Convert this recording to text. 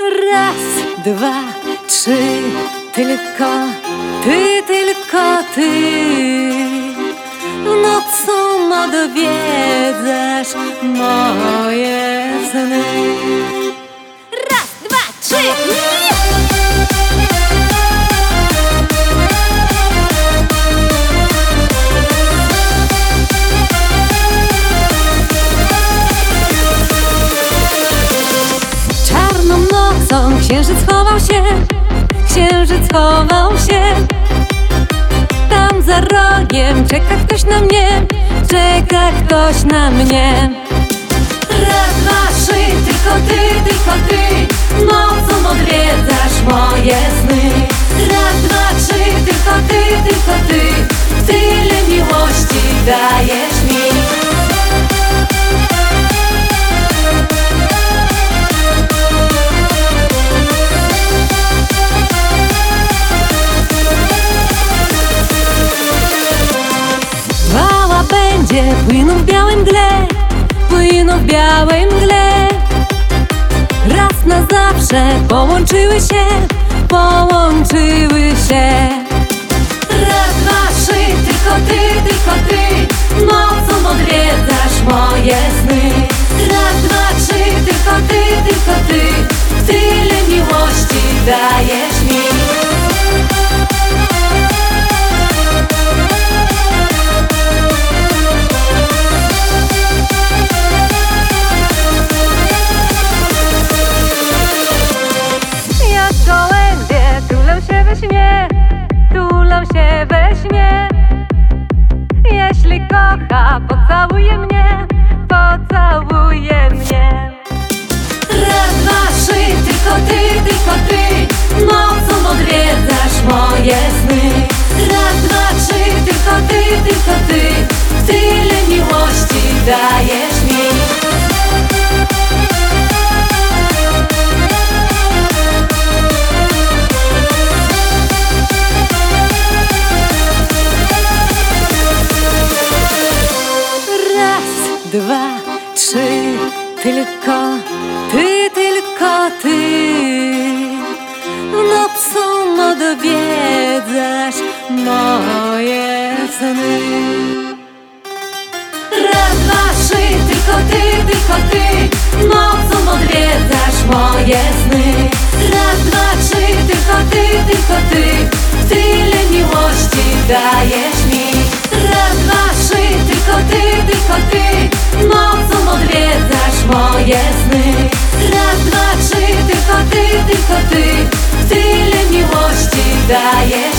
Raz, dwa, trzy, tylko ty, tylko ty. Nocą odwiedzasz moje sny. Raz, dwa, trzy, Czarną nocą księżyc chował się, księżyc chował się. Tam za rogiem czeka ktoś na mnie, czeka ktoś na mnie. Raz, dwa, trzy, tylko ty, nocą odwiedzasz moje sny. Raz, dwa, trzy, tylko ty, tyle miłości dajesz mi. Będzie płyną w białej mgle, płyną w białej mgle. Raz na zawsze połączyły się, połączyły się. Raz, dwa, trzy, tylko ty, nocą odwiedzasz moje sny. Raz, dwa, trzy, tylko ty, tyle miłości dajesz mi. Tulą się we śnie. Jeśli kocha, pocałuje mnie, pocałuje mnie. Raz, dwa, trzy, tylko ty, nocą odwiedzasz moje sny. Raz, dwa, trzy, tylko ty, tyle miłości dajesz mi. Dwa, trzy, tylko ty, nocą odwiedzasz moje sny. Raz, dwa, trzy, tylko ty, nocą odwiedzasz moje sny. Raz, dwa, trzy, tylko ty, tyle miłości dajesz mi. Raz, dwa, trzy, tylko ty, nocą odwiedzasz moje sny. Raz, dwa, trzy, tylko ty, tyle miłości dajesz.